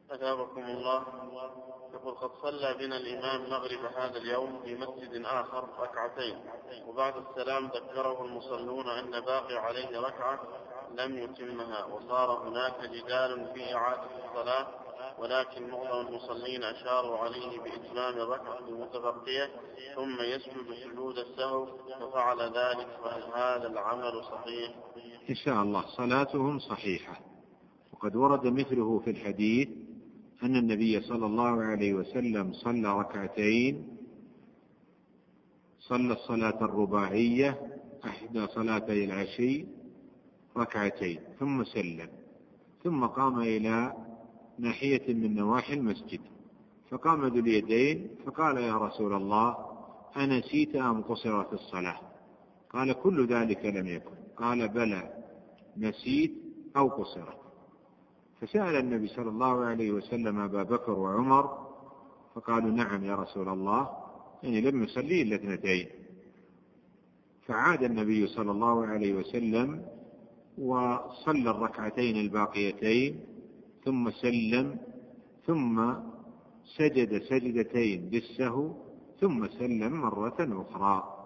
أثابكم الله. يقول قد صلى بنا الإمام مغرب هذا اليوم في مسجد آخر ركعتين، وبعد السلام ذكره المصلون أن باقي عليه ركعة لم يتمها، وصار هناك جدال في إعادة الصلاة، ولكن معظم المصلين أشاروا عليه بإتمام الركعة المتبقية ثم يسجد سجود السهو، ففعل ذلك، فهل هذا العمل صحيح؟ إن شاء الله صلاتهم صحيحة. وقد ورد مثله في الحديث أن النبي صلى الله عليه وسلم صلى ركعتين، صلى الصلاة الرباعية إحدى صلاتي العشي ركعتين ثم سلم، ثم قام إلى ناحية من نواحي المسجد فقام ذو اليدين فقال: يا رسول الله، أنسيت أم قصرت الصلاة؟ قال: كل ذلك لم يكن. قال: بلى، نسيت أو قصرت. فسأل النبي صلى الله عليه وسلم أبا بكر وعمر فقالوا: نعم يا رسول الله، يعني لم يصلي إلا اثنتين. فعاد النبي صلى الله عليه وسلم وصلى الركعتين الباقيتين ثم سلم، ثم سجد سجدتين للسهو ثم سلم مرة أخرى.